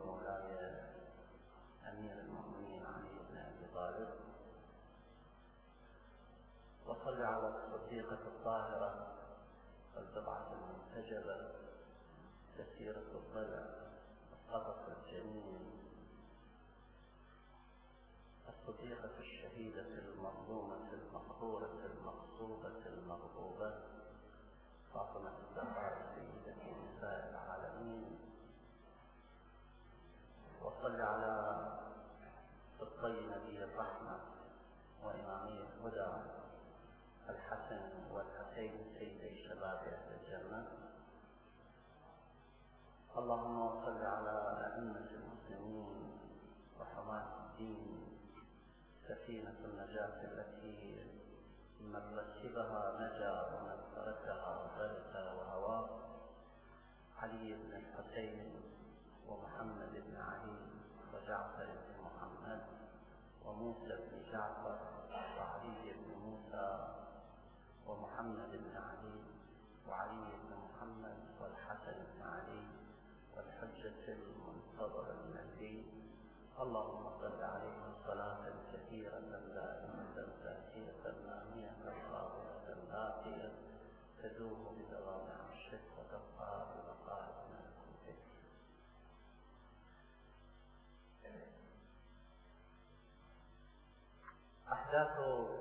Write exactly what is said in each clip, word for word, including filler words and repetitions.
ومولاي أمير المؤمنين علي بن أبي طالب، وصل على الصديقة الطاهرة والبضعة المنتجبة كثيرة الضلع القطف الجميل، الصديقة الشهيدة المظلومة المقهورة المغصوبة المغضوبة، فاطمة الزهراء سيدة نساء العالمين. وصل على الطي نبي الرحمة وإمامي الهدى الحسن والحسين سيدي شباب أهل الجنة. اللهم صل على أئمة المسلمين وحماة الدين، سفينة النجاة التي من ركبها نجا ومن تركها غرق وهوى، علي بن الحسين ومحمد بن علي وجعفر بن محمد وموسى بن جعفر وعلي بن موسى ومحمد بن علي وعلي بن محمد والحسن بن علي والحجة المنتظر المهدي. اللهم صل عليهم صلاة كثيرة دائمة زاكية نامية صابرة باقية تذوب بدوام عرشك وتبقى ببقاء ملكوتك. أحداث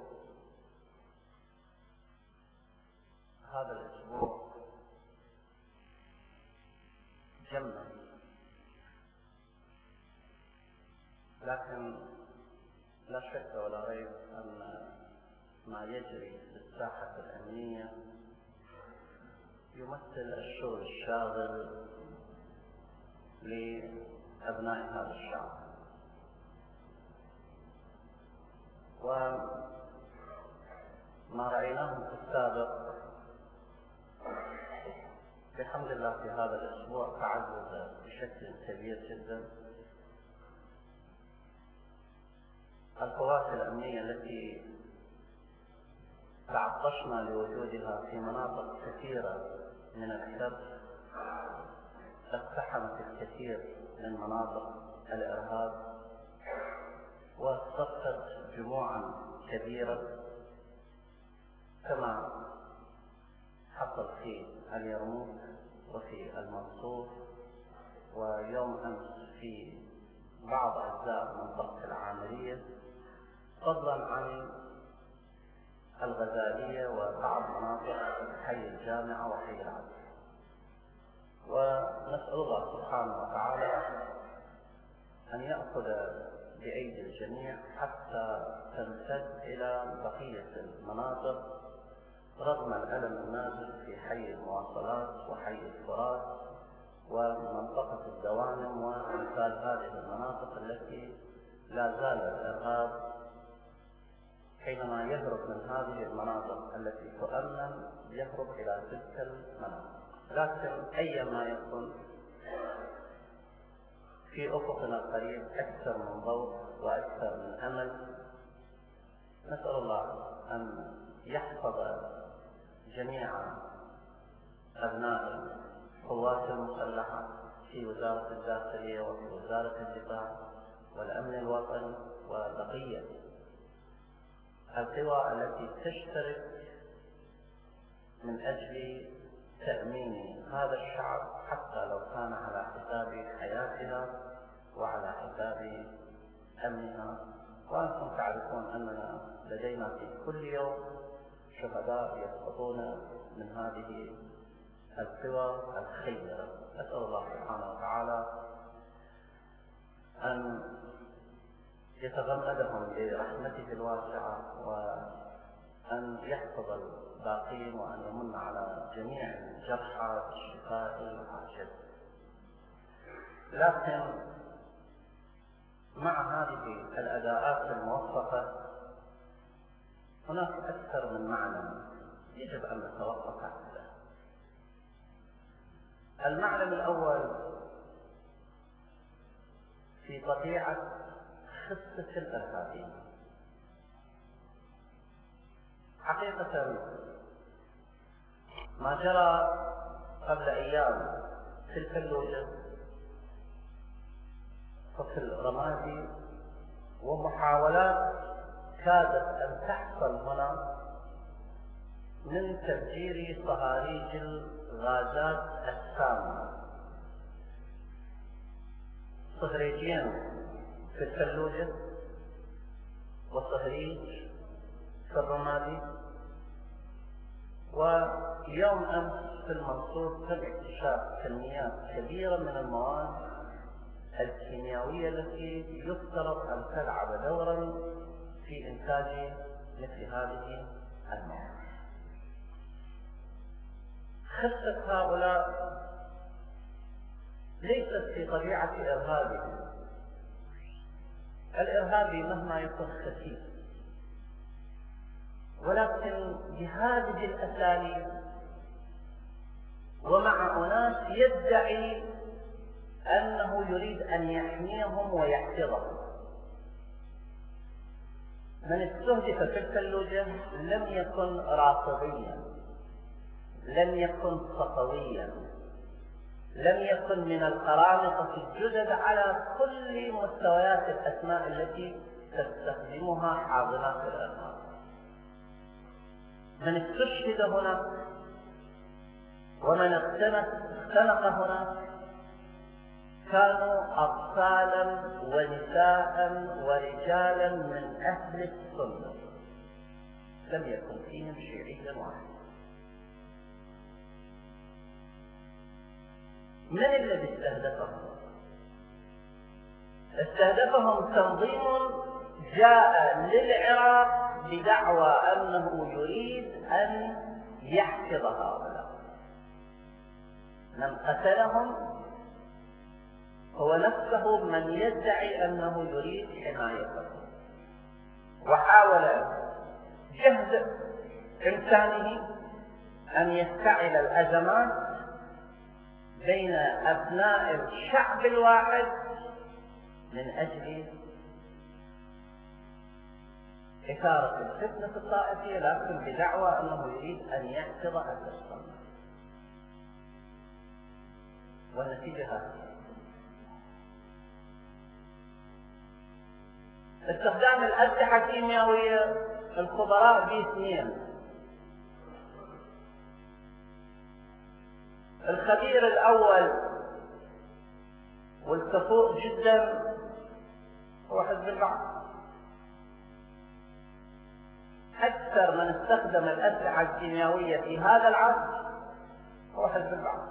هذا الأسبوع جمة، لكن لا شك ولا ريب أن ما يجري في الساحة الأمنية يمثل الشغل الشاغل لأبناء هذا الشعب، وما رأيناه في السابق بحمد الله في هذا الأسبوع تعزز بشكل كبير جدا. القوات الأمنية التي تعطشنا لوجودها في مناطق كثيرة من الحرب اقتحمت الكثير من مناطق الإرهاب واصطفت جموعا كبيرة، كما حصل في اليرموك وفي المنصور ويوم أمس في بعض أجزاء منطقة العامرية، فضلا عن الغزالية وبعض مناطق حي الجامعة وحي العدل. ونسأل الله سبحانه وتعالى أن يأخذ بأيدي الجميع حتى تمتد إلى بقية المناطق، رغم الألم النازل في حي المواصلات وحي الفرات ومنطقة الدوانم وأمثال هذه المناطق التي لا زال الإرهاب حينما يهرب من هذه المناطق التي تؤمن يهرب إلى تلك المناطق. لكن أيما يكون في أفقنا القريب أكثر من ضوء وأكثر من أمل. نسأل الله أن يحفظ جميع أبناء القوات المسلحة في وزارة الداخلية وفي وزارة الدفاع والأمن الوطني وبقية القوى التي تشترك من أجل تأمين هذا الشعب، حتى لو كان على حساب حياتها وعلى حساب أمنها. وأنتم تعرفون أننا لدينا في كل يوم شهداء يسقطون من هذه القوى الخيرة. أسأل الله سبحانه وتعالى أن يتغمدهم برحمته الواسعة وأن يحفظ الباقين وأن يمن على جميع الجرحى بالشفاء العاجل. لكن مع هذه الأداءات الموفقة هناك أكثر من معنى يجب أن نتوقف عنه. المعلم الأول في طبيعة خصة الإرهابيين. حقيقة ما جرى قبل أيام في الفلوجة طفل رمادي، ومحاولات كادت أن تحصل هنا من تفجير صهاريج الغازات السامة، صهريجين في الثلوجة وصهريج في الرمادي. ويوم أمس في المنصور تم اكتشاف كميات كبيرة من المواد الكيميائية التي يفترض أن تلعب دورا في إنتاج مثل هذه المواد. خطة هؤلاء ليست في طبيعة إرهابهم. الإرهابي مهما يكون خسيس، ولكن بهذه الأساليب ومع أناس يدعي أنه يريد أن يحميهم ويحفظهم. من استهدف في الثلوجة لم يكن رافضيا، لم يكن صفويا، لم يكن من القرامطة الجدد على كل مستويات الأسماء التي تستخدمها حاضنات الأرهاب. من استشهد هنا ومن اختنق هنا كانوا أطفالا ونساء ورجالا من أهل السنة، لم يكن فيهم شيعي واحد. من الذي استهدفهم؟ استهدفهم تنظيم جاء للعراق بدعوى أنه يريد أن يحفظ هؤلاء. من قتلهم هو نفسه من يدعي أنه يريد حمايتهم، وحاول جهد إمكانه أن يفتعل الأزمات بين أبناء الشعب الواحد من أجل إثارة الفتنة الطائفية، لكن بدعوى أنه يريد أن يحفظ أهل السنة. والنتيجة هذه. استخدام الأسلحة الكيميائية، الخبراء باثنين. الخبير الأول والكفؤ جدا هو حزب البعث. أكثر من استخدم الأسلحة الكيميائية في هذا العصر هو حزب البعث.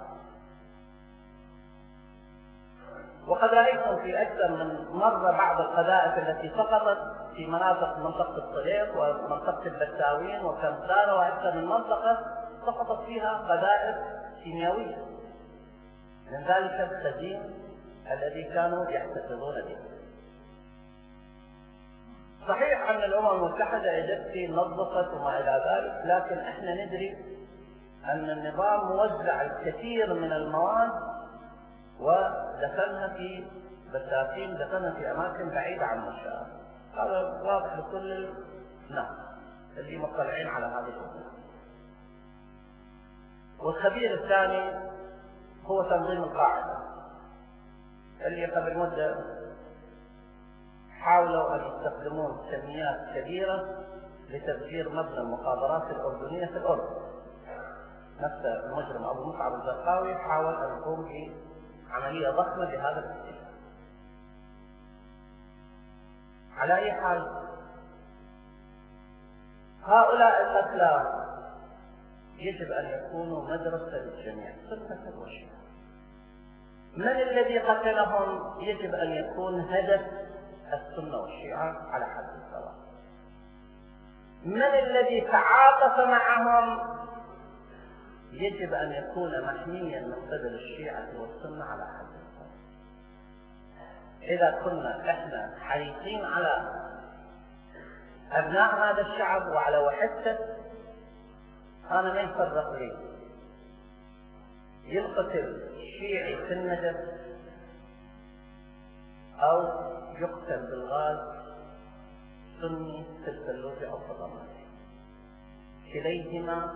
وقد رأيتم في أكثر من مرة بعض القذائف التي سقطت في مناطق منطقة الطريق ومنطقة البساوين وكمثارة وأكثر من منطقة سقطت فيها قذائف كيميائية من ذلك الخزين الذي كانوا يحتفظون به. صحيح أن الأمم المتحدة إجت نظفت وما إلى ذلك، لكن إحنا ندري أن النظام موزع الكثير من المواد ودفنها في بساتين، دفنها في أماكن بعيدة عن المنشآت. هذا واضح لكل الناس اللي مطلعين على هذه الأمور. والخبير الثاني هو تنظيم القاعدة، اللي قبل مدة حاولوا أن يستخدمون كميات كبيرة لتفجير مبنى المخابرات الأردنية في الأردن. نفس المجرم أبو مصعب الزرقاوي حاول أن يقوم بعملية ضخمة بهذا الاستهداف. على أي حال، هؤلاء القتلى يجب أن يكونوا مدرسة للجميع، سنة وشيعة. من الذي قتلهم يجب أن يكون هدف السنة والشيعة على حد سواء. من الذي تعاطف معهم يجب أن يكون محميا من قبل الشيعة والسنة على حد سواء. إذا كنا إحنا حريصين على أبناء هذا الشعب وعلى وحدته، أنا ما يفرق لي ينقتل شيعي في النجف أو يقتل بالغاز سني في الثلوج أو في الرماد. كليهما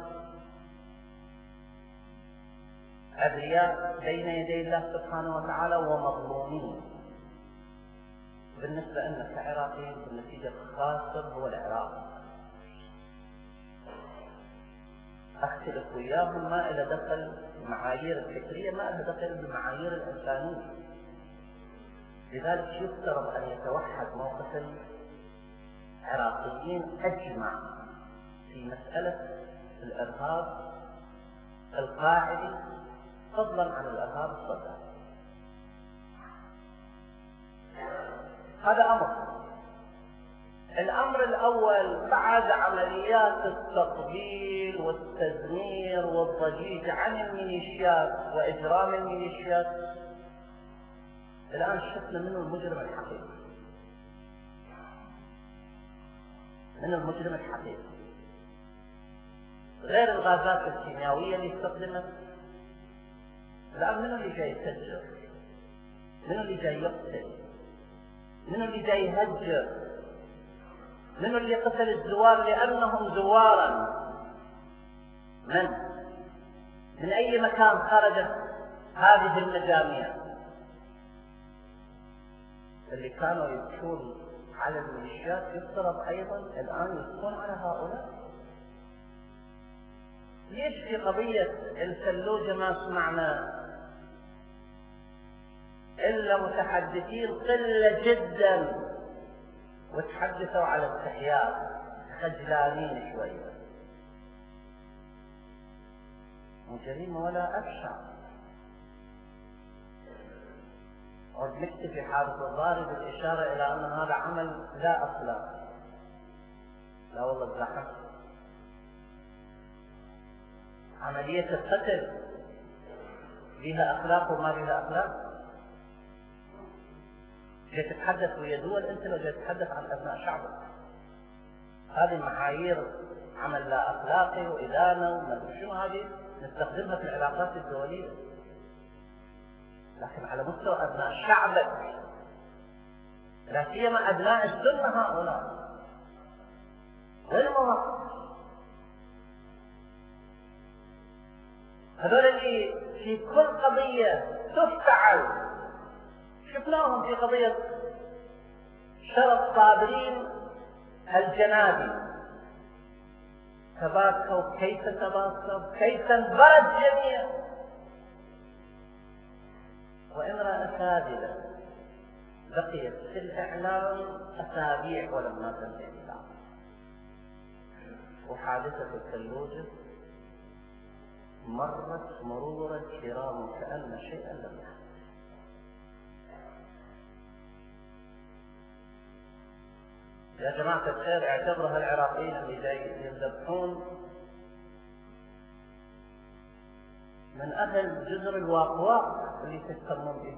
أبرياء بين يدي الله سبحانه وتعالى ومظلومين، بالنسبة لنا كعراقيين بالنتيجة الخاسر هو العراق. أختلف وياهم ما إلى دخل المعايير الفكرية، ما إلى دخل بالمعايير الإنسانية. لذلك يفترض أن يتوحد موقف العراقيين أجمع في مسألة الإرهاب القاعدي فضلا عن الإرهاب الصدري. هذا أمر. الأمر الأول، بعد عمليات التطبيل والتزمير والضجيج عن الميليشيات وإجرام الميليشيات، الآن شفنا منه المجرم الحقيقي، من المجرم الحقيقي، غير الغازات الكيميائية اللي استخدمت. الآن منو اللي جاي يتهجر؟ منو اللي جاي يقتل؟ منو اللي جاي يهجر؟ منو اللي قتل الزوار لأنهم زوارا؟ من؟ من أي مكان خرجت هذه المجاميع؟ اللي كانوا يبكون على الميليشيات يفترض أيضا الآن يبكون على هؤلاء. ليش في قضية الفلوجة ما سمعنا إلا متحدثين قلة جدا وتحدثوا على استحياء، خجلانين شوية؟ مو جريمة ولا أبشع. ونكتفي في حالة الضارب بالإشارة إلى أن هذا عمل لا أخلاق. لا والله اتزحمت. عملية القتل بها أخلاق وما بها أخلاق؟ جاي تتحدث ويا دول، أنت لو جاي تتحدث عن أبناء شعبك. هذه معايير عمل لا أخلاقي وإدانة وما أدري شنو، هذه نستخدمها في العلاقات الدولية. لكن على مستوى أبناء شعبك، لا سيما أبناء السنة، هؤلاء غير مواقف. هذول اللي في كل قضية تفتعل، شفناهم في قضية شرف صابرين الجنابي، تباكوا كيف تباكوا، كيف انبرد جميع، وامرأة ساذجة بقيت في الإعلام أسابيع ولم تنتهي الإعلام. وحادثة الفلوجة مرت مرور الكرام كأن شيئا لم يحدث. يا جماعة الخير، اعتبرها العراقيين اللي جاي يذبحون من أهل جزر الواقواق اللي تتسمون به،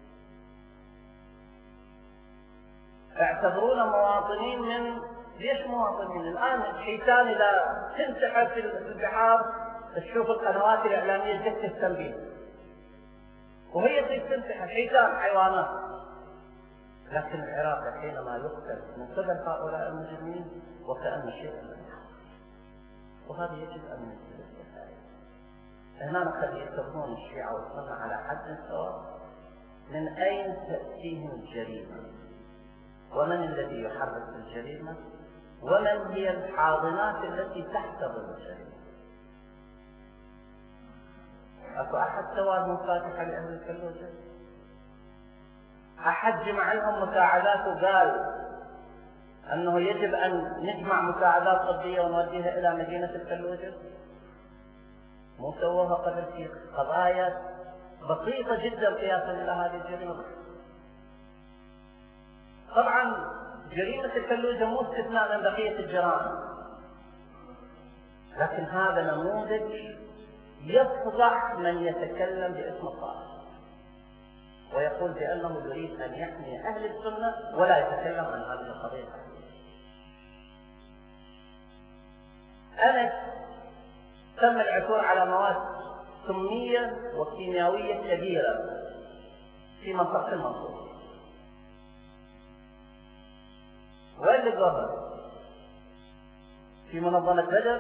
اعتبرونا مواطنين من، ليش مواطنين؟ الآن الحيتان إذا تنسحب في البحار تشوف القنوات الإعلامية جت التنبيه، وهي تصير تنسحب حيتان، حيوانات. لكن العراق حينما يقتل من قبل هؤلاء المجرمين وكأن شيئا لم يحدث، وهذا يجب أن ننتبه له. هنا قد يتركون الشيعة والسنة على حد سواء. من أين تأتيهم الجريمة؟ ومن الذي يحرك الجريمة؟ ومن هي الحاضنات التي تحتضن الجريمة؟ أكو أحد سوى المفاتحة لأهل الفلوجة؟ أحد جمع لهم مساعدات وقال أنه يجب أن نجمع مساعدات طبية ونوديها إلى مدينة الفلوجة؟ مو سووها قبل في قضايا بسيطة جدا قياسا إلى هذه الجريمة. طبعا جريمة الفلوجة مو استثناء من بقية الجرائم، لكن هذا نموذج يفضح من يتكلم باسم الطائف ويقول بأنه يريد أن يحمي أهل السنة ولا يتكلم عن هذه القضية. أنس تم العثور على مواد سمية وكيميائية كبيرة في منطقة المنصورة. وين لقوها؟ في منظمة بدر؟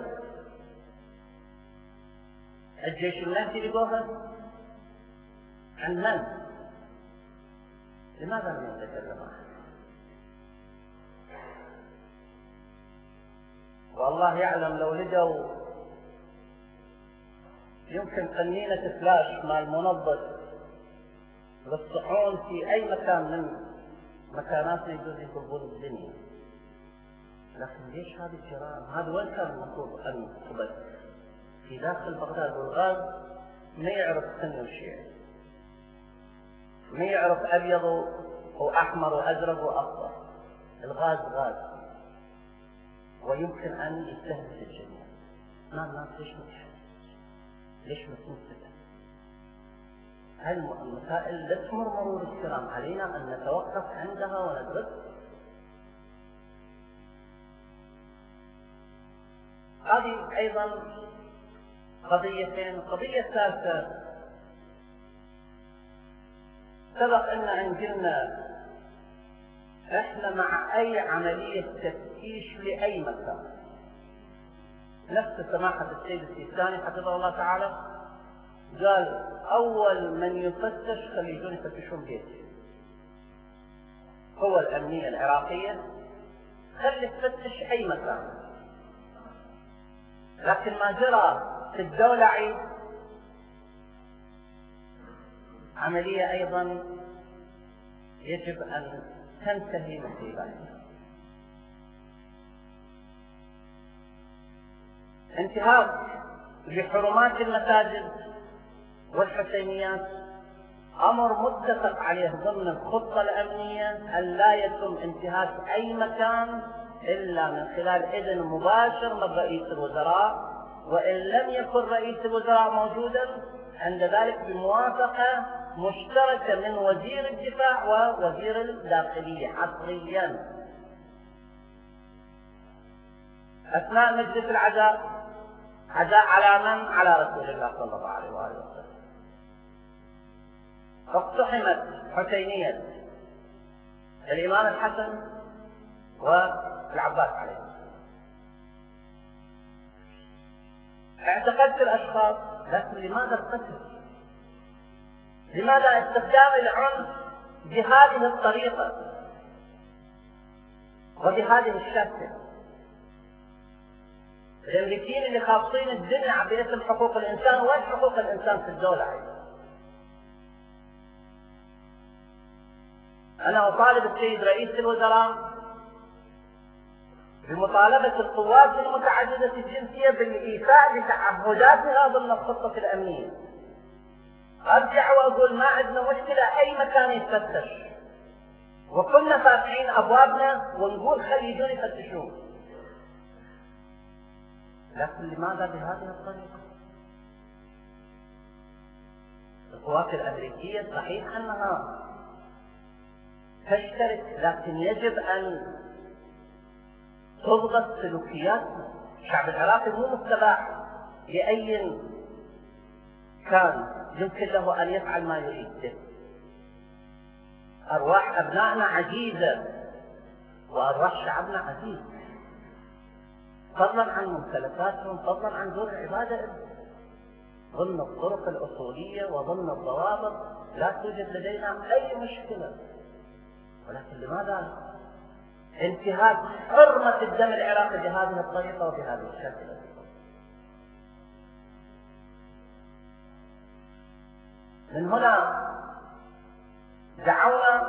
الجيش المهدي لقوها؟ عن من؟ لماذا لم يتكلم عنه؟ والله يعلم لو لقوا يمكن قنينة فلاش مال منظف للصحون في أي مكان من مكاناتنا يجوز يطلبون الدنيا. لكن ليش هذه الجرائم؟ هذا وين كان المفروض أن تقبل؟ في داخل بغداد. والغاز ما يعرف سن وشيء، ما يعرف أبيض وأحمر وأزرق وأخضر. الغاز غاز ويمكن أن يستهدف الجميع. ما الناس ليش متحدث؟ ليش متنفذ؟ هالمسائل لا تمر مرور الكرام، علينا أن نتوقف عندها وندرسها. هذه أيضا قضيتين. القضية الثالثة، سبق أن أنجلنا إحنا مع أي عملية تفتيش لأي مكان نفس سماحة السيد السيستاني حفظه الله تعالى قال أول من يفتش خليجون يفتشون بيتي. هو الأمنية العراقية خلي تفتش أي مكان. لكن ما جرى في الدولة عيد عملية أيضا يجب أن تنتهي مسيرتها. انتهاك لحرمات المساجد والحسينيات أمر متفق عليه ضمن الخطة الأمنية أن لا يتم انتهاك أي مكان إلا من خلال إذن مباشر من رئيس الوزراء، وإن لم يكن رئيس الوزراء موجودا عند ذلك بموافقة مشتركة من وزير الدفاع ووزير الداخلية حصريا. أثناء مجلس العزاء، عزاء على من؟ على رسول الله صلى الله عليه وآله وسلم، اقتحمت حسينية الإمام الحسن والعباس عليه السلام. اعتقدت الأشخاص، لكن لماذا القتل؟ لماذا استخدام العنف بهذه الطريقة وبهذه الشكل؟ الامريكيين اللي خاصين الدنيا باسم حقوق الانسان، وين حقوق الانسان في الدولة عيد؟ انا اطالب السيد رئيس الوزراء بمطالبة القوات المتعددة الجنسية بالايفاء بتعهداتها ضمن الخطة الامنية. ارجع واقول ما عندنا مشكلة اي مكان يتفتش، وكنا فاتحين ابوابنا ونقول خلي يجون يفتشون، لكن لماذا بهذه الطريقة؟ القوات الأمريكية صحيح أنها تشترك، لكن يجب أن تضغط سلوكياتنا. الشعب العراقي مو متبع لأي كان يمكن له أن يفعل ما يريد. أرواح أبنائنا عزيزة وأرواح شعبنا عزيز، فضلا عن ممتلكاتهم، فضلا عن دور العبادة ضمن الطرق الأصولية وضمن الضوابط. لا توجد لدينا أي مشكلة، ولكن لماذا انتهاك حرمة الدم العراقي بهذه الطريقة وبهذه الشكل؟ من هنا دعونا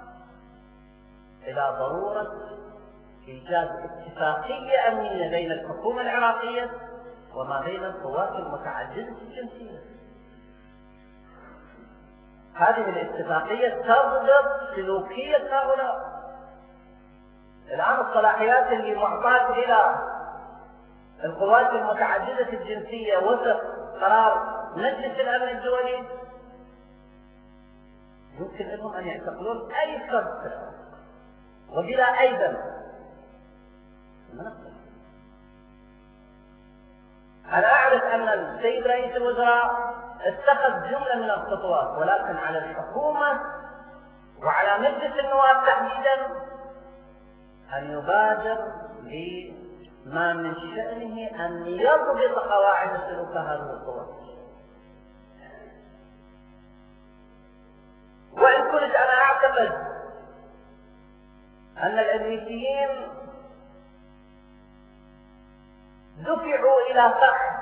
إلى ضرورة إيجاد اتفاقية أمنية بين الحكومة العراقية وما بين القوات المتعددة الجنسية. هذه الاتفاقية تضبط سلوكية هؤلاء. الآن الصلاحيات اللي معطاة إلى القوات المتعددة الجنسية وفق قرار مجلس الأمن الدولي يمكن لهم أن يعتقلون أي فرد وبلا أي ذنب. أنا أعرف أن السيد رئيس الوزراء اتخذ جملة من الخطوات، ولكن على الحكومة وعلى مجلس النواب تحديدا أن يبادر بما من شأنه أن يضبط قواعد سلوك هذه القوات. وإن كنت أنا أعتقد أن الأمريكيين دفعوا إلى فخ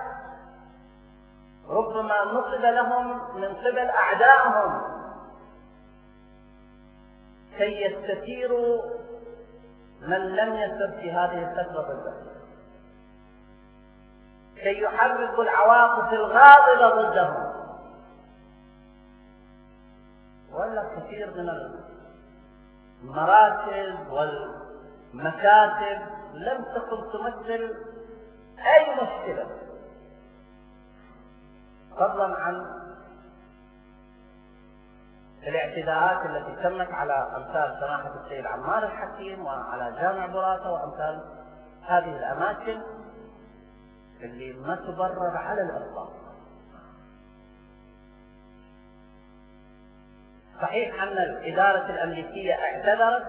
ربما نصب لهم من قبل أعدائهم كي يستثيروا من لم يسر في هذه الفترة ضدهم، كي يحركوا العواطف الغاضبة ضدهم. ولا كثير من المراكز والمكاتب لم تكن تمثل أي مشكلة، فضلا عن الاعتداءات التي تمت على أمثال سماحة السيد عمار الحكيم وعلى جامع براسة وأمثال هذه الأماكن اللي ما تبرر على الإطلاق. صحيح أن الإدارة الأمريكية اعتذرت،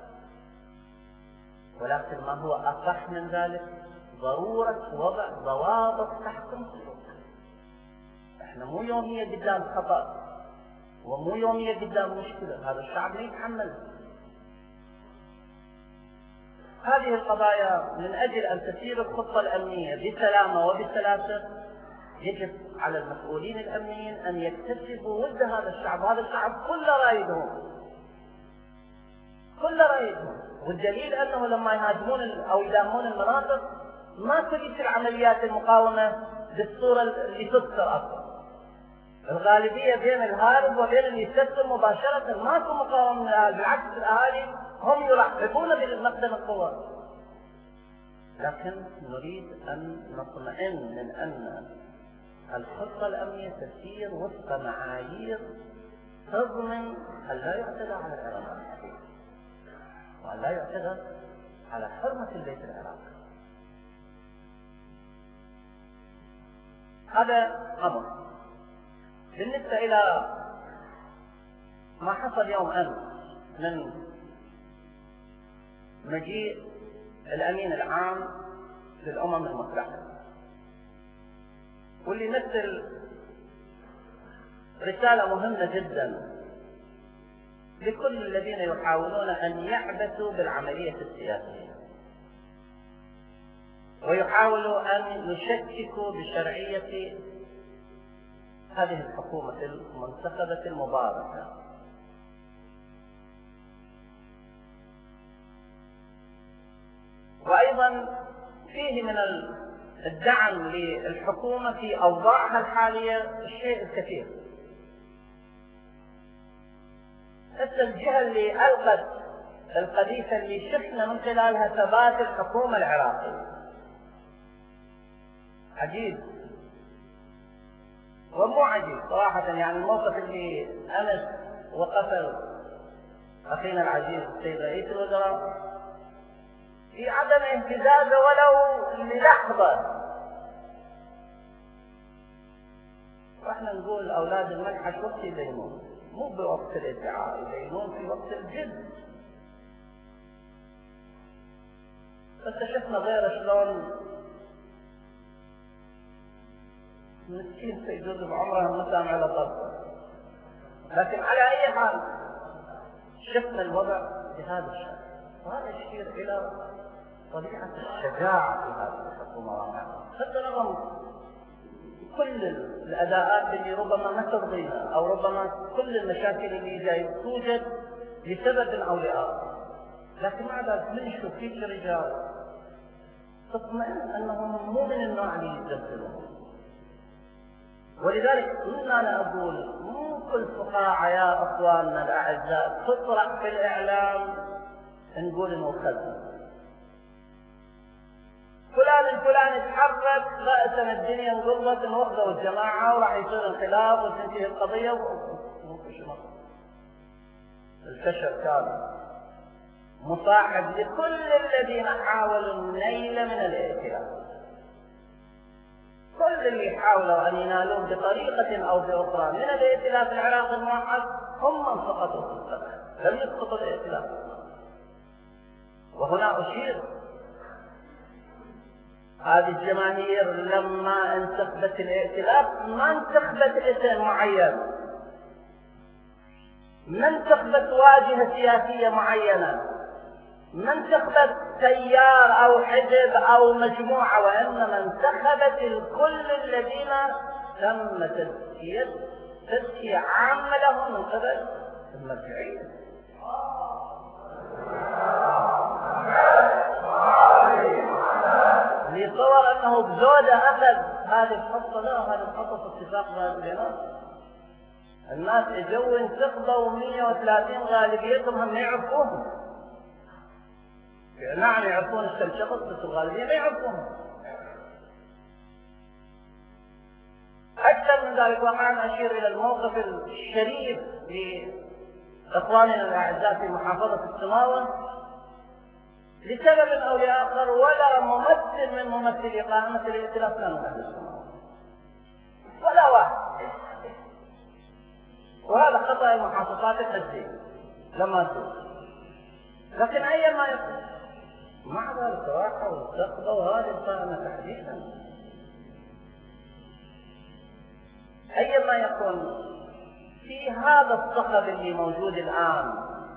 ولكن ما هو أصح من ذلك ضرورة وضع ضوابط تحكم سلوك. احنا مو يومية قدام خطأ ومو يومية قدام مشكلة، هذا الشعب ما يتحمل هذه القضايا. من أجل أن تسير الخطة الأمنية بسلامة وبسلاسة يجب على المسؤولين الأمنيين أن يكتسبوا ود هذا الشعب. هذا الشعب كله رايدهم كله رايدهم والدليل أنه لما يهاجمون أو يدامون المناطق ما تجد العمليات المقاومة بالصورة اللي تذكر أصلا. الغالبية بين الهارب وبين اللي يستسلم مباشرة، ماكو مقاومة من الأهالي، بالعكس الأهالي هم يرحبون بمقدم القوة. لكن نريد أن نطمئن من أن الخطة الأمنية تسير وفق معايير تضمن أن لا يعتدى على العراق وأن لا يعتدى على حرمة البيت العراقي. هذا أمر. بالنسبة إلى ما حصل يوم أمس من مجيء الأمين العام للأمم المتحدة، واللي يمثل رسالة مهمة جدا لكل الذين يحاولون أن يعبثوا بالعملية السياسية ويحاولوا أن يشككوا بشرعية هذه الحكومة المنتخبة المباركة. وأيضا فيه من الدعم للحكومة في أوضاعها الحالية الشيء الكثير. حتى الجهة اللي ألقت القذيفة اللي شفنا من خلالها ثبات الحكومة العراقية عجيب ومو عجيب صراحة. يعني الموقف اللي أمس وقفه أخينا العزيز السيد رئيس الوزراء في عدم اهتزازه ولو للحظة. واحنا نقول أولاد المنحة وقت يبينون، مو بوقت الادعاء، يبينون في وقت الجد. فاكتشفنا غير شلون مسكين سيجوز بعمرها ما سامع له طرفه. لكن على أي حال شفنا الوضع بهذا الشكل، وهذا يشير إلى طبيعة الشجاعة في هذه الحكومة. حتى رغم كل الأداءات اللي ربما ما ترضينا أو ربما كل المشاكل اللي جاي توجد لسبب أو لآخر، لكن مع ذلك نشوف فيك رجال تطمئن أنهم مو من النوع اللي يتزلزلون. ولذلك كنا أنا أقول مو كل فقاعة يا أخواننا الأعزاء تطرح في الإعلام نقول إنه خزن فلان الفلاني يتحرك رأسا الدنيا انقلبت انوخذوا الجماعة وراح يصير انقلاب وتنتهي القضية و... الفشل كان مصاحب لكل الذين حاولوا النيل من الائتلاف. كل اللي حاولوا أن ينالون بطريقة أو بأخرى من الائتلاف العراقي الموحد هم من سقطوا في السبع، لم يسقطوا الائتلاف. وهنا أشير هذه الجماهير لما انتخبت الائتلاف ما انتخبت اسم معين، ما انتخبت واجهة سياسية معينة، ما انتخبت تيار أو حزب أو مجموعة، وإنما انتخبت الكل الذين تم تزكية تزكية عامة لهم من قبل المرجعية. ليتصور أنه بزودة أخذ هذه الخطة، لا، هذه الخطة اتفاق بينهم. الناس اجوا انتخبوا مئة وثلاثين غالبيتهم هم يعرفوهم. نعم يعرفون كم شخص، بس الغالبية ما يعرفوهم. أكثر من ذلك وقعنا أشير إلى الموقف الشريف لإخواننا الأعزاء في محافظة السماوة لسبب أو لآخر، ولا ممثل من ممثلي قائمة الائتلاف كانوا من أهل السماوة ولا واحد. وهذا خطأ المحافظات الحزبية لما تقول، لكن أي ما يكون مع ذلك راحوا واستقبلوا هذه القائمة تحديدا. أي ما يكون في هذا الصخب اللي موجود الآن،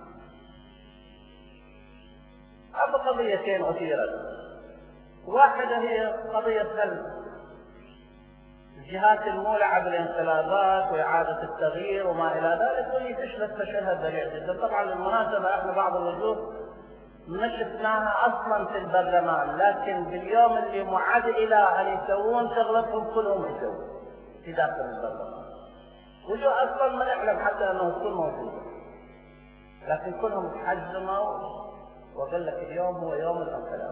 هذه قضيتين أثيرت. واحدة هي قضية هل الجهات المولعة بالانقلابات وإعادة التغيير وما إلى ذلك، واللي تشلت فشلها ذريع جدا. طبعا بالمناسبة احنا بعض الوجوه ما شفناها أصلا في البرلمان، لكن باليوم اللي معد إلى أن يسوون شغلتهم كلهم يسوون في داخل البرلمان. وجوه أصلا ما نعلم حتى أنه تكون موجودة، لكن كلهم تحجموا وقال لك اليوم هو يوم الانقلاب.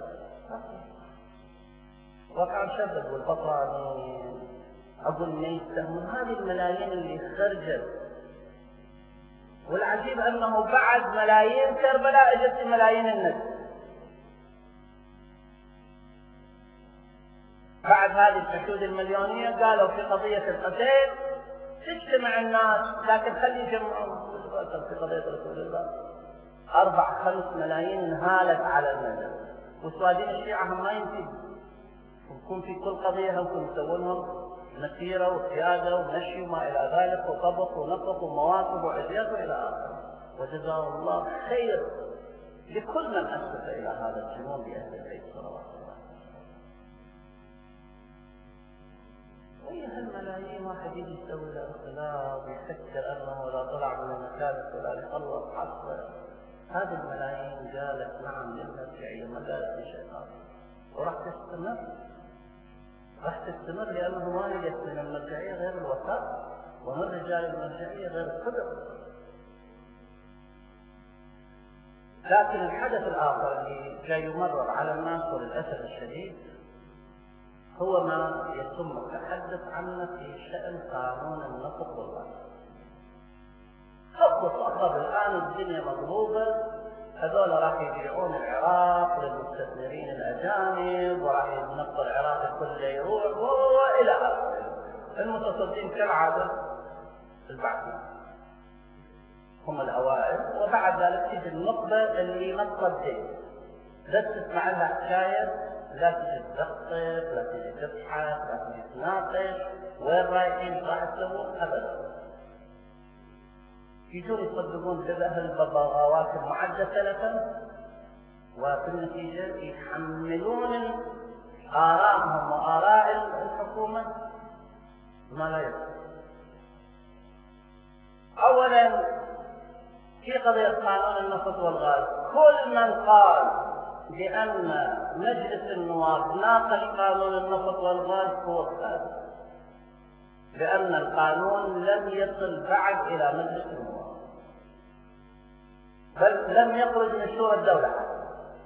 وكان شدد والبطراني أقول ميتة من هذه الملايين اللي خرجت. والعجيب أنه بعد ملايين كربلاء اجت ملايين الناس. بعد هذه الحشود المليونية قالوا في قضية القتيل تجتمع الناس، لكن خلي يجمعون في قضية رسول الله أربع خمس ملايين انهالت على الناس. وسوادين الشيعة هم ما ينتهي، ويكون في كل قضية هم يسوونهم مسيرة وقيادة ومشي وما إلى ذلك، وطبق ونطق ومواقف وعزيات وإلى آخره. وجزاه الله خير لكل من أسس إلى هذا الجنون بأهل البيت صلوات الله. وهي هالملايين واحد يجي يسوي له انقلاب ويفكر أنه لا طلع من المكانة ولا يخلص حصر. هذه الملايين قالت نعم للمرجعية، ما قالت لشيء آخر، وراح تستمر. راح تستمر لأنه ما لقيت من المرجعية غير الوفاء، ومن رجال المرجعية غير الصدق. لكن الحدث الآخر اللي جاي يمرر على الناس وللأسف الشديد هو ما يتم التحدث عنه في شأن قانون النفط والغاز. خط صخب الآن الدنيا مضروبة، هذول راح يبيعون العراق للمستثمرين الأجانب، وراح ينقل العراق الكل يروح وإلى آخره. المتصدين كالعادة البعثيين هم الأوائل، وبعد ذلك تجي النقبة اللي نقبة الدين. لا تسمع لها حكاية، لا تجي تدقق، لا تجي تبحث، لا تجي تناقش وين رايحين راح تسوون أبدا. يجون يصدقون بذهب الببغاوات المعدة سلفا، وفي النتيجة يحملون آرائهم وآراء الحكومة ما لا يصح. أولا في قضية قانون النفط والغاز، كل من قال بأن مجلس النواب ناقش قانون النفط والغاز هو كاذب، لأن القانون لم يصل بعد إلى مجلس النواب، بل لم يخرج من شورى الدولة حتى.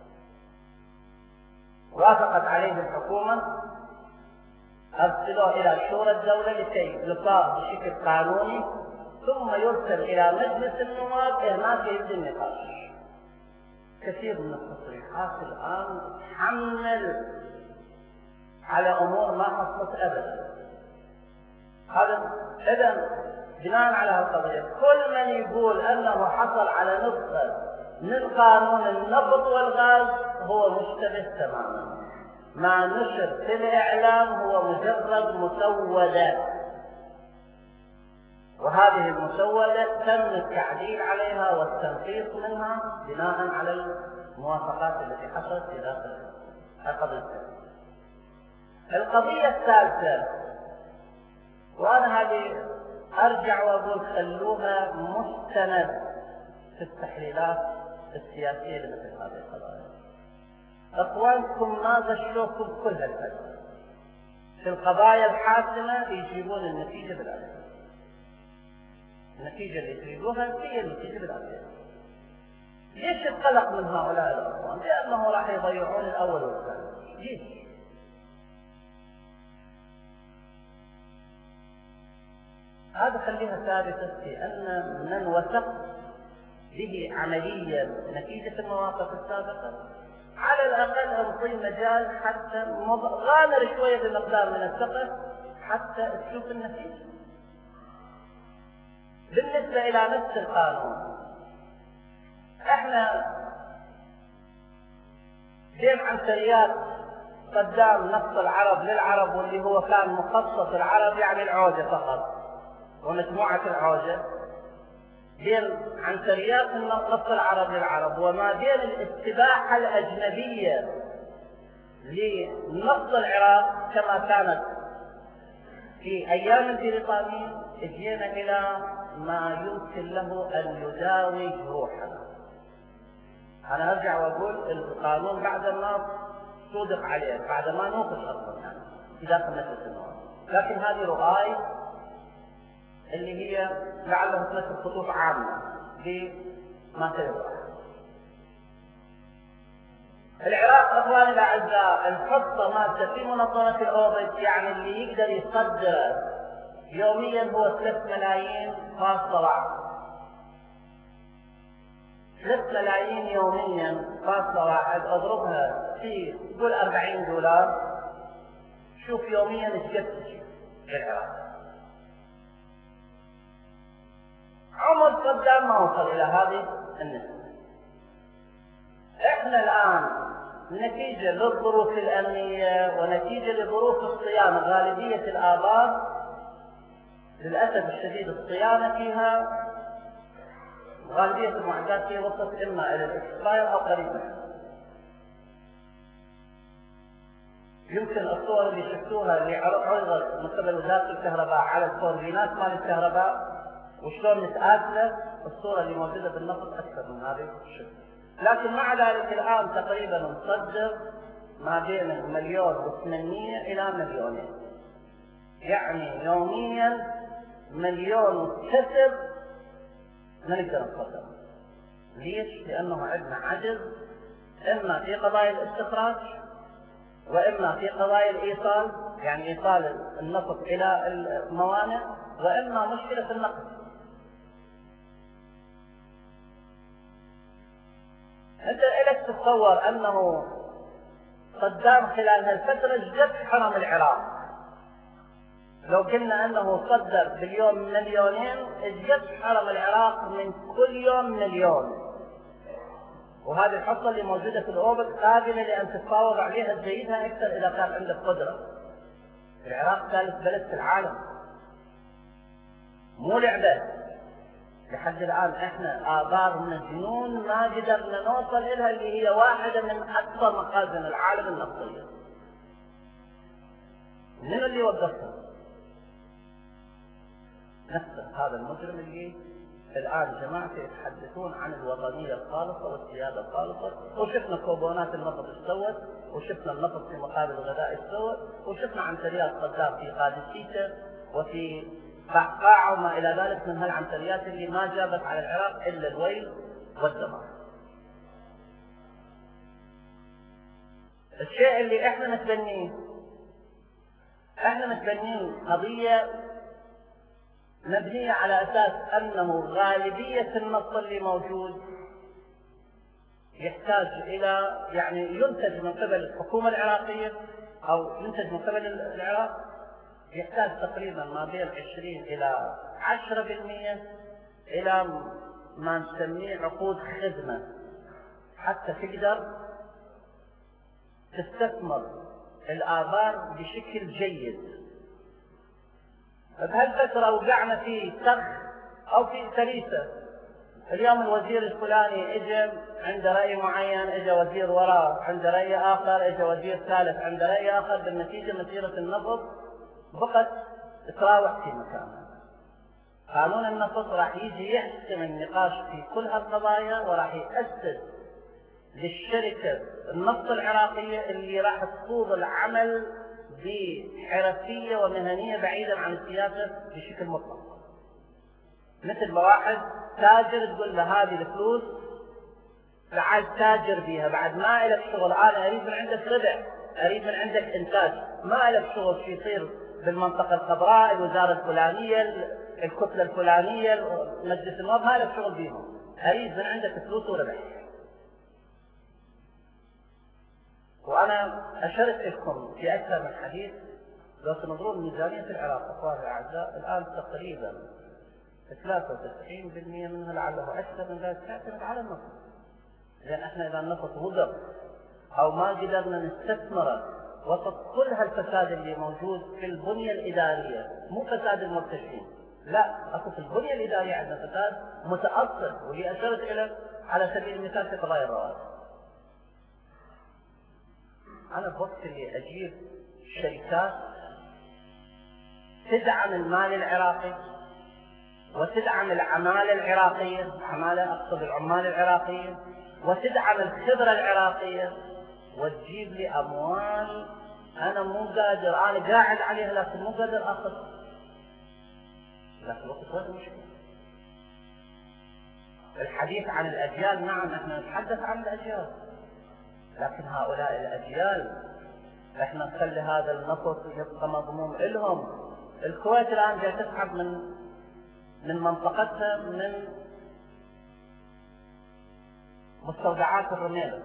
وافقت عليه الحكومة، أرسلوه إلى شورى الدولة لكي يصاغ بشكل قانوني، ثم يرسل إلى مجلس النواب هناك يبدأ النقاش. كثير من التصريحات الآن تحمل على أمور ما حصلت أبدا. هذا إذن بناء على هالقضية كل من يقول أنه حصل على نسخة من قانون النفط والغاز هو مشتبه تماما. ما نشر في الإعلام هو مجرد مسودة، وهذه المسودة تم التعديل عليها والتنقيص منها بناء على الموافقات التي حصلت في داخل القضية. القضية الثالثة، وأنا هذه أرجع وأقول خلوها مستند في التحليلات السياسية لمثل هذه القضايا. أخوانكم ما غشوكم كل هالفترة في القضايا الحاسمة يجيبون النتيجة بالأخير. النتيجة اللي يريدوها هي النتيجة بالأخير. ليش القلق من هؤلاء الأخوان؟ لأنه راح يضيعون الأول والثاني. ليش؟ هذا خليها ثابتة في أن من وثق به عمليا نتيجة المواقف السابقة على الأقل نعطيه مجال حتى غامر شوية بمقدار من الثقة حتى تشوف النتيجة. بالنسبة إلى نفس القانون، احنا بين عنصريات قدام نص العرب للعرب واللي هو كان مخصص العرب يعني العوجة فقط ومجموعة العوجة، بين عنصريات نص العرب للعرب وما بين الاستباحة الأجنبية لنص العراق كما كانت في أيام البريطانيين، اجينا إلى ما يمكن له أن يداوي جروحنا. أنا أرجع وأقول القانون بعد ما صودق عليه، بعد ما نوقف أصلا يعني في داخل مجلس النواب، لكن هذه رؤاي اللي هي لعلها تمثل خطوط عامة لما سيطرح. العراق اخواني الاعزاء الحصة مادة في منظمة الأوبك يعني اللي يقدر يصدر يوميا هو ثلاث ملايين فاصلة واحد. ثلاث ملايين يوميا فاصلة واحد اضربها في قول أربعين دولار، شوف يوميا ايش قد تجي للعراق. عمر صدام ما وصل الى هذه النسبة. احنا الان نتيجة للظروف الامنية ونتيجة لظروف الصيانة غالبية الآبار للأسف الشديد الصيانة فيها غالبية المعدات فيها وصلت اما الى الاكسباير او قريبا. يمكن الصور اللي شفتوها اللي عرضت من قبل وزارة الكهرباء على الكوردينات مال الكهرباء وشلون متآكلة، الصورة اللي موجودة بالنفط أكثر من هذه الشكل. لكن مع ذلك الآن تقريبا نصدر ما بين مليون وثمانمية إلى مليونين، يعني يوميا مليون كسر ما نقدر نصدر. ليش؟ لأنه عندنا عجز إما في قضايا الاستخراج وإما في قضايا الإيصال، يعني إيصال النفط إلى الموانئ، وإما مشكلة النقل. أنت إلك تتصور أنه صدام خلال هالفترة جد حرم العراق. لو قلنا أنه صدر باليوم مليونين، جد حرم العراق من كل يوم مليون. وهذه الحصة اللي موجودة في الأوبك قابلة لأن تتفاوض عليها تزيدها أكثر إذا كان عندك قدرة. العراق ثالث بلد في العالم، مو لعبة. لحد الآن احنا آبار مجنون ما قدرنا نوصل إلها، اللي هي واحدة من أكبر مخازن العالم النفطية. من اللي وقفها؟ نفس هذا المجرم اللي الآن جماعة يتحدثون عن الوطنية الخالصة والسيادة الخالصة، وشفنا كوبونات النفط ايش سوت، وشفنا النفط في مقابل الغذاء ايش سوت، وشفنا عنصريات صدام في قادسيته وفي قعقاع وما إلى ذلك من هالعنصريات اللي ما جابت على العراق إلا الويل والدمار. الشيء اللي احنا نتبنيه، احنا نتبنيه قضية مبنية على أساس أنه غالبية النص اللي موجود يحتاج إلى يعني ينتج من قبل الحكومة العراقية أو ينتج من قبل العراق، يحتاج تقريبا ما بين عشرين إلى عشرة بالمئة إلى ما نسميه عقود خدمة حتى تقدر تستثمر الآبار بشكل جيد. بهالفترة وقعنا في سخ أو في سليسة. اليوم الوزير الفلاني اجى عنده رأي معين، اجى وزير وراه عنده رأي آخر، اجى وزير ثالث عنده رأي آخر، بالنتيجة مسيرة النفط بقت تراوح في مكانها. قانون النفط راح يجي يحسم النقاش في كل هالقضايا، وراح يأسس للشركة النفط العراقية اللي راح تخوض العمل بحرفية ومهنية بعيدا عن السياسة بشكل مطلق. مثل ما واحد تاجر تقول له هذه الفلوس تعال تاجر بيها، بعد ما لك شغل، انا اريد من عندك ربح، اريد من عندك انتاج، ما لك شغل شو يصير بالمنطقة الخضراء، الوزارة الفلانية، الكتلة الفلانية، مجلس النواب، ما لك شغل بيهم، اريد من عندك فلوس وربح. وأنا أشرت لكم في أكثر من حديث، لو تنظرون ميزانية العراق أخواني الأعزاء الآن تقريبا ثلاثة وتسعين بالمئة منها لعله أكثر من ذلك تعتمد على النفط. لأن إحنا إذا النفط وقف أو ما قدرنا نستثمره وسط كل هالفساد اللي موجود في البنية الإدارية، مو فساد المرتشين، لا، أكو في البنية الإدارية عندنا فساد متأصل، واللي أشرت إليه على سبيل المثال في قضايا الرواتب. أنا بوقت اللي أجيب شركات تدعم المال العراقي وتدعم العمالة العراقية، عمالة أقصد العمال العراقية، وتدعم الخبرة العراقية، وتجيب لي أموال أنا مو قادر، أنا قاعد عليها لكن مو قادر أخذ. لكن الوقت غير مشكلة. الحديث عن الأجيال، نعم احنا نتحدث عن الأجيال، لكن هؤلاء الأجيال احنا نخلي هذا النفط يبقى مضموم إلهم. الكويت الآن جاي تسحب من من منطقتها من مستودعات الرميلة.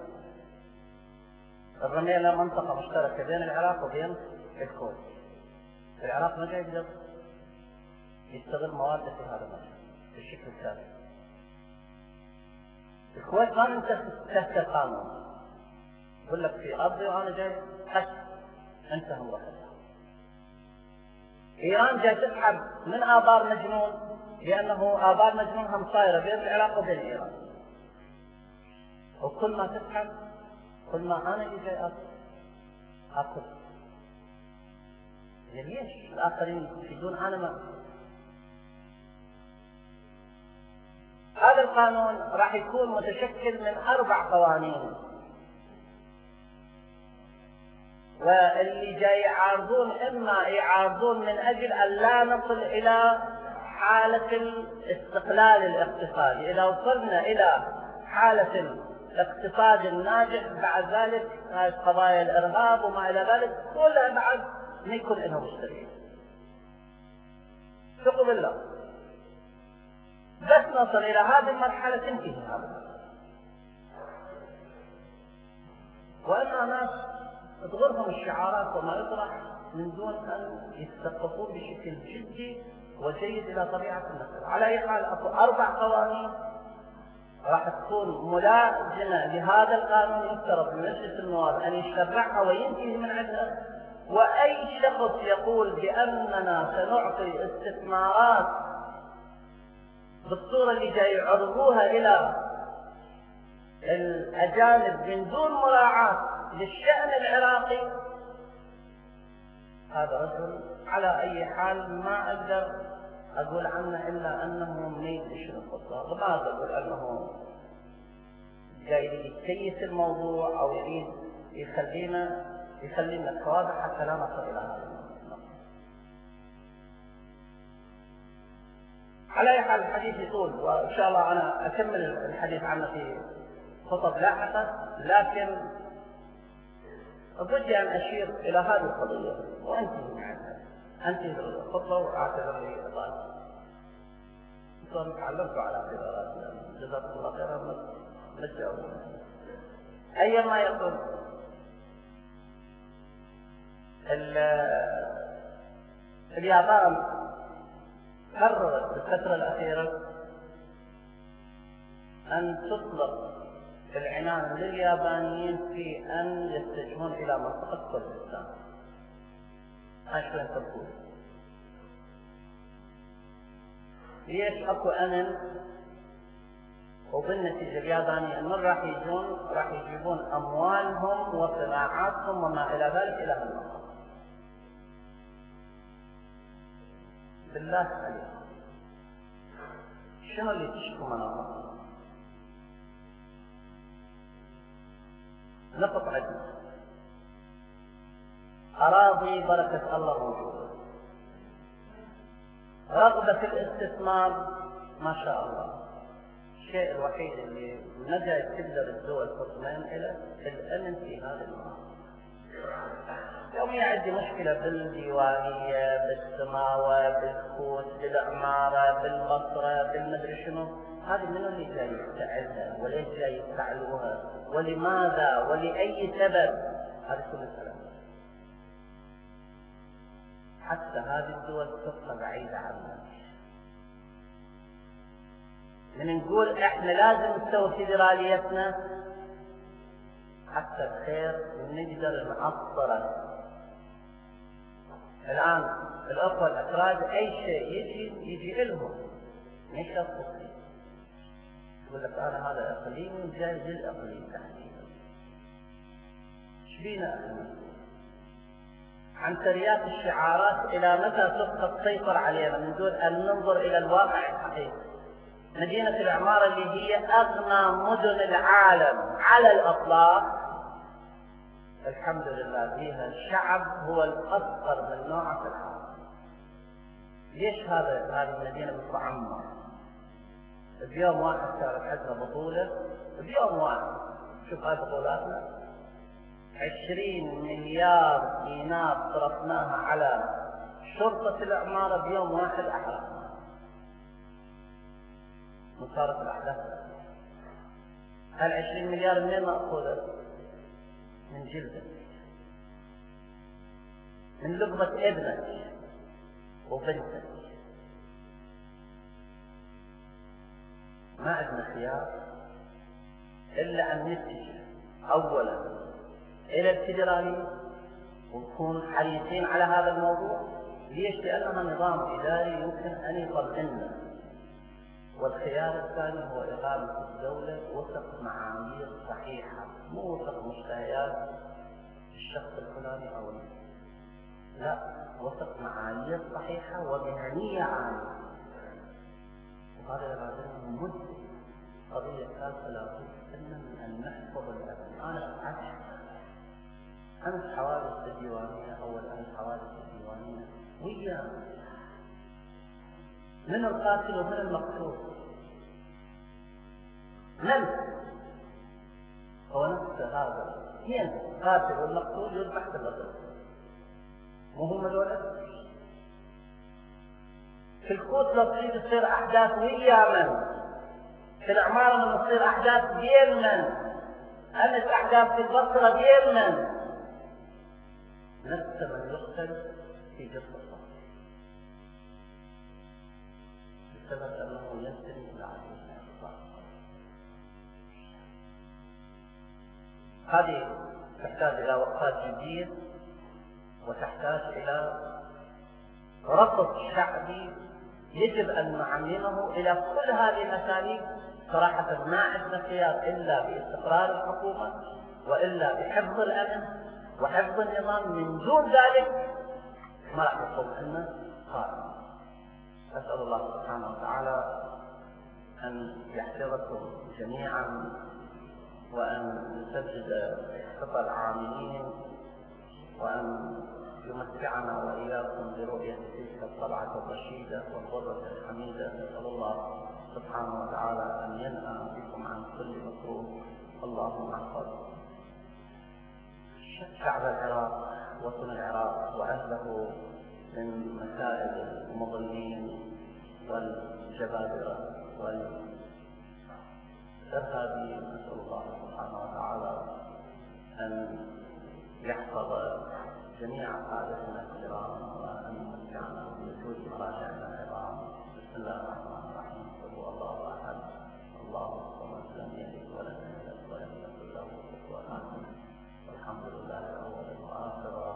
الرميلة منطقة مشتركة بين العراق وبين الكويت. العراق ما جاي يقدر يستغل مواده في هذا المجال بالشكل الكافي. الكويت ما من تحت القانون، يقول لك في أرضي وأنا جاي حس انتهى مرحلة. إيران جاي تسحب من آبار مجنون، لأنه آبار مجنون هم صايرة بين العراق وبين إيران، وكل ما تسحب كل ما أنا اللي جاي أخذ. ليش الآخرين يفيدون أنا ما؟ هذا القانون راح يكون متشكل من أربع قوانين، واللي جاي يعارضون إما يعارضون من أجل أن لا نصل إلى حالة الاستقلال الاقتصادي. إذا وصلنا إلى حالة الاقتصاد الناجح بعد ذلك هاي قضايا الإرهاب وما إلى ذلك كلها بعد ما يكون لهم مشتركين. ثقوا بالله، بس نصل إلى هذه المرحلة تنتهي هذا. وإما ناس تغرهم الشعارات وما يطرح من دون أن يتثقفوا بشكل جدي وجيد إلى طبيعة المسألة. على أي حال أكو أربع قوانين راح تكون ملازمة لهذا القانون، يفترض من مجلس النواب أن يشرعها وينتهي من عندها. وأي شخص يقول بأننا سنعطي استثمارات بالصورة اللي جاي يعرضوها إلى الأجانب من دون مراعاة للشأن العراقي، هذا رجل على أي حال ما أقدر أقول عنه إلا أنه ميل يشرب الخطة. وما أقول أنه جاي يسيس الموضوع أو يريد يخلينا يخلينا كواضح حتى لا نصل إلى هذا النقطة. على أي حال الحديث يطول، وإن شاء الله أنا أكمل الحديث عنه في خطب لاحقة، لكن بدي أن أشير إلى هذه القضية وأنتهي معها. أنتهي الخطبة وأعتذر لي إطالة. أنتم تعلمتوا على اعتذارات، جزاكم الله خيرا. متجاوبون أيما يكون اليابان قررت بالفترة الأخيرة أن تطلق العنان لليابانيين في أن يتجهون إلى منطقة كردستان. هاي شو تقول؟ ليش اكو امن؟ وبالنتيجه اليابانيين من راح يجون؟ راح يجيبون اموالهم وصناعاتهم وما الى ذلك الى هالمنطقه. بالله عليكم شنو اللي تشكو مناطق؟ نقط عدة، أراضي بركة الله موجودة، رغبة في الاستثمار ما شاء الله. الشيء الوحيد اللي نجا تقدر الدول تطمئن إلى الأمن في هذه المناطق. يوم عندي مشكلة بالديوانية، بالسماوة، بالكوت، بالعمارة، بالبصرة، بالمدري شنو، هذه منو اللي جاي يستعدها؟ وليش جاي يستعلوها؟ ولماذا؟ ولأي سبب؟ هذه كل الكلام. حتى هذه الدول تبقى بعيدة عنا. من نقول احنا لازم نسوي فيدراليتنا حتى الخير نقدر نعصره. الآن الأخوة الأتراك أي شيء يجي يجي لهم نشاط فيه. يقول لك أنا هذا إقليمي جاي للإقليم تحديدا. إيش بينا إحنا؟ عن تريات الشعارات إلى متى تبقى تسيطر علينا من دون أن ننظر إلى الواقع الحقيقي. مدينة العمارة اللي هي أغنى مدن العالم على الإطلاق الحمد لله فيها الشعب هو الأفقر من نوعه في العالم. ليش هذا هذه المدينة متعمرة؟ بيوم واحد صارت عندنا بطولة، بيوم واحد شوف هاي بطولاتنا عشرين مليار دينار صرفناها على شرطة العمارة بيوم واحد أحرقنا. من صارت الأحداث هال عشرين مليار منين مأخوذة؟ من جلدك، من لقمة ابنك وبنتك. ما عندنا خيار إلا أن نتجه أولا إلى الفيدرالية ونكون حريصين على هذا الموضوع. ليش؟ لأنها نظام إداري يمكن أن يطمئننا. والخيار الثاني هو إقامة الدولة وفق معايير صحيحة، مو وفق مشتهيات الشخص الفلاني أو لا، وفق معايير صحيحة ومهنية عامة. وهذا لازم نمد قضية ثالثة لابد من أن نحفظ الأمن. أنا أعرف أمس حوادث الديوانية، أول أمس حوادث الديوانية ويانا من القاتل ومن المقتول؟ من هو نفس هذا؟ اثنين القاتل والمقتول يذبح في الأرض، مو هم الولد؟ في الكوت لو تريد تصير أحداث ويا من؟ في العمارة لما تصير أحداث ديال من؟ أمس أحداث في البصرة ديال من؟ نفس من يقتل في قصة بسبب أنه ينتمي إلى عدو الله. هذه تحتاج إلى وقفات جدية وتحتاج إلى رصد شعبي يجب أن نعممه إلى كل هذه الأساليب. صراحة ما عندنا خيار إلا باستقرار الحكومة وإلا بحفظ الأمن وحفظ النظام. من دون ذلك ما راح يطمئن قائم. أسأل الله سبحانه وتعالى أن يحفظكم جميعا وأن يسدد خطى العاملين وأن يمتعنا وإياكم برؤية تلك الطلعة الرشيدة والغرة الحميدة. نسأل الله سبحانه وتعالى أن ينأى بكم عن كل مكروه. اللهم احفظ شعب العراق وطن العراق وأهله من مسائل المضلين والجبابرة والإرهابيين. نسأل الله سبحانه وتعالى أن يحفظ جميع قادتنا الكرام وأن يمتعنا بوجود مراجعنا العظام. بسم الله الرحمن الرحيم. قل هو الله أحد الله الصمد لم يلد ولم يولد ولم يكن له كفوا أحد. والحمد لله أولا وآخرا.